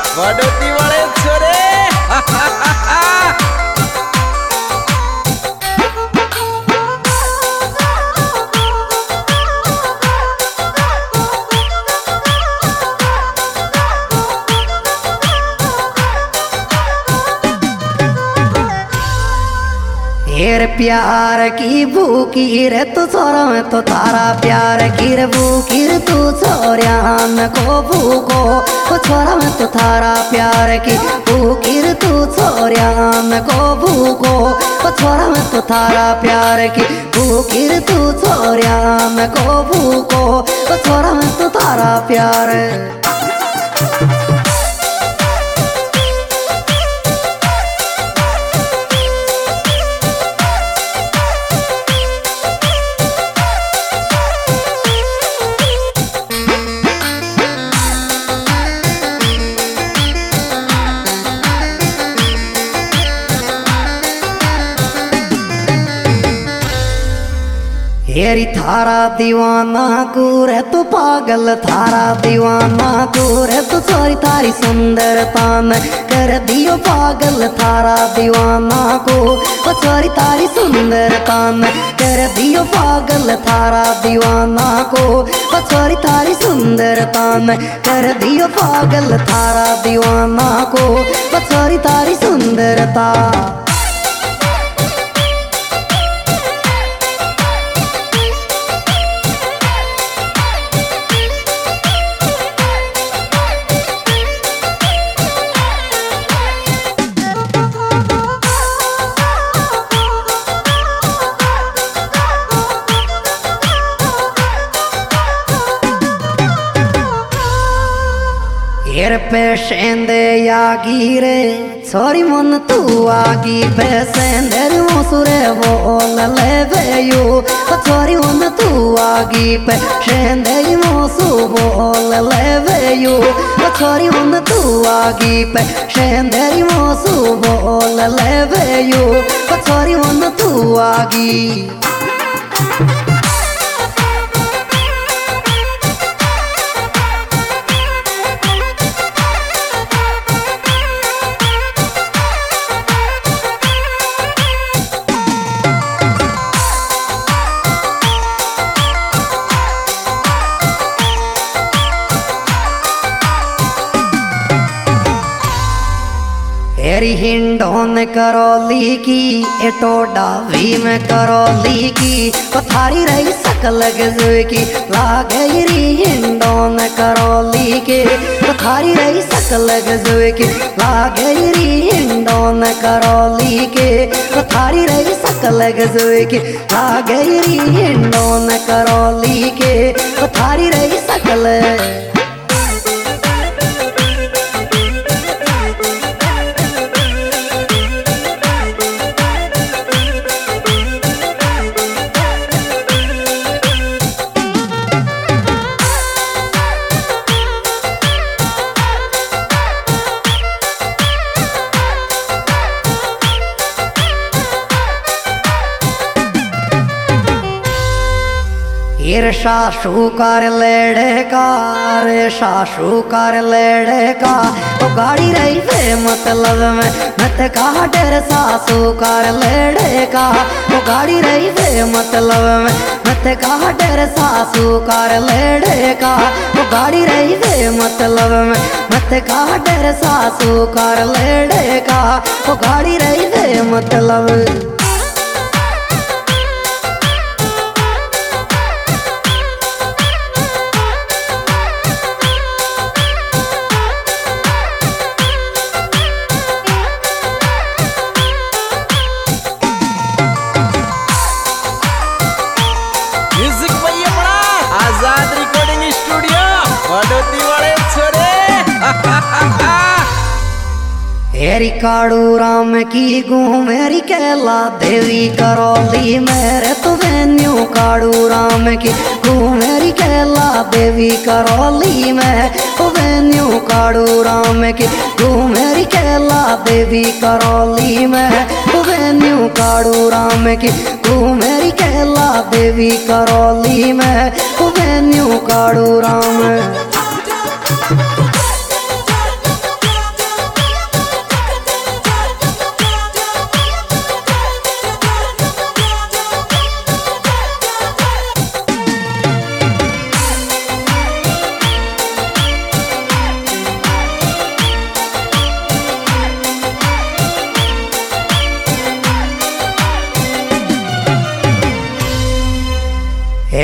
वडोती वाले छोरे हेर प्यार की भूखी रे तू छोरा में तो तारा प्यार की रे भूखी रे तू छोरियान को भूखो ओ छोरा में तो तारा प्यार की भूखी रे तू छोरियान को भूखो ओ छोरा में तो तारा प्यार की भूखी रे तू छोरियान को भूखो ओ छोरा में तो तारा प्यार हेरी थारा दीवाना कूरे तू पागल थारा दीवाना कूरे तू छोरी थारी सुंदरता में कर दियो पागल थारा दीवाना को ओ छोरी थारी सुंदरता में कर दियो पागल थारा दीवाना को ओ छोरी थारी सुंदरता में कर दियो पागल थारा दीवाना को ओ छोरी थारी सुंदरता हेर पेशेंदे यागी रे छोरी मन तू आगी पेशेंदे मोसुरे बोल ले बेयू छोरी मन तू आगी पेशेंदे मोसु बोल ले बेयू छोरी मन तू आगी पेशेंदे मोसु बोल ले बेयू छोरी मन तू आगी हेरी हिंडोन करौली की एटोडा भी में करौली की पथारी रही सकल गजुए की लागे री हिंडोन करौली के पथारी रही सकल गजुए की लागे री हिंडोन करौली के पथारी रही सकल गजुए की लागे री हिंडोन करौली के पथारी रही सकल रे सासू कर लेड़े का रे सासू कर लेड़े का तो गाड़ी रही थे मतलब में मत कहा डर सासू कर लेड़े का तो गाड़ी रही थे मतलब में मत कहा डर सासू कर लेड़े का तो गाड़ी रही थे मतलब में मत कहा डर सासू कर लेड़े का तो गाड़ी रही थे मतलब हेरी काड़ू राम की घूमेरी कैला देवी करौली मेरे तो वेन्यू काड़ू राम की घूमेरी कैला देवी करौली में तो वेन्यू काड़ू राम की घूमेरी कैला देवी करौली में तो वेन्यू काड़ू राम की घूमेरी कैला देवी करौली में तो वेन्यू काड़ू राम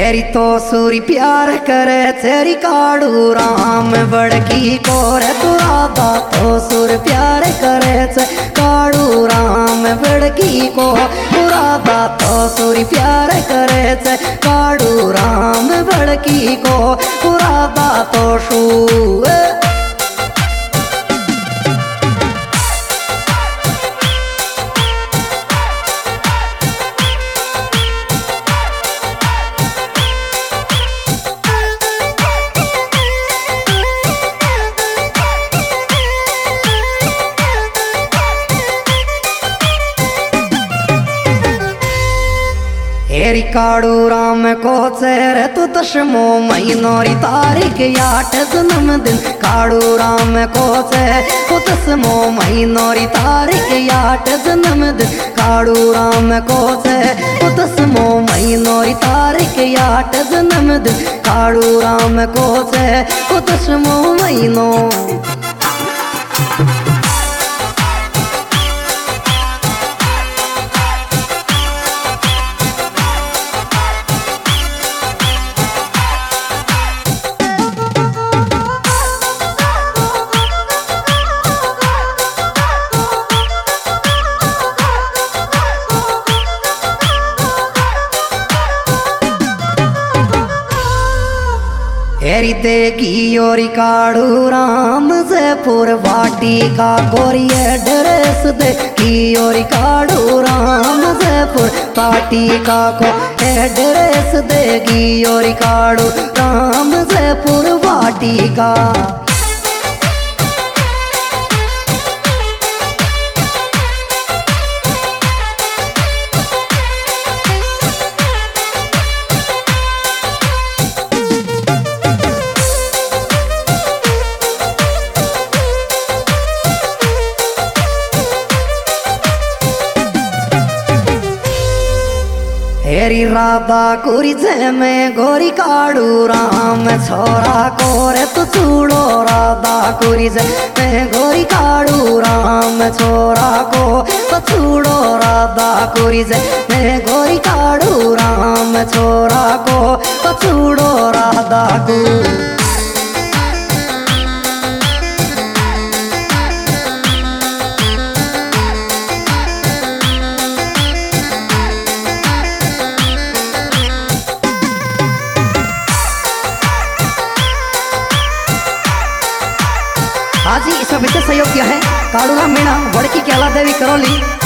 हेरी तो सूरी प्यार करे तेरी काड़ू राम बड़की को रे तू राधा तो सूर प्यार करे ते काड़ू राम बड़की को राधा तो सूरी प्यार करे ते काड़ू राम बड़की को राधा तो शू हेरी काड़ू राम को चेहरे तू दशमो महीनो री तारीख 8 जन्मदिन काड़ू राम को चेहरे दशमो महीनो री तारीख 8 जन्मदिन काड़ू राम को चेहरे दशमो महीनो री तारीख 8 जन्मदिन काड़ू राम को चेहरे दशमो महीनो हेरी देगी ओरी काड़ू राम जयपुर वाटी का गोरी ड्रेस दे की ओरी काड़ू राम जयपुर पार्टी का को ड्रेस देगी ओरी काड़ू राम जयपुर वाटी का हेरी राधा कुरी जे में गोरी काड़ू राम छोरा को रे तू चूड़ो राधा कुरी जे में गोरी काड़ू राम छोरा को चूड़ो राधा कुरी जे में गोरी काड़ू राम छोरा को चूड़ो राधा को आज ही इस वित्त सहयोग किया है काड़ूराम मीणा बड़की केला देवी करौली।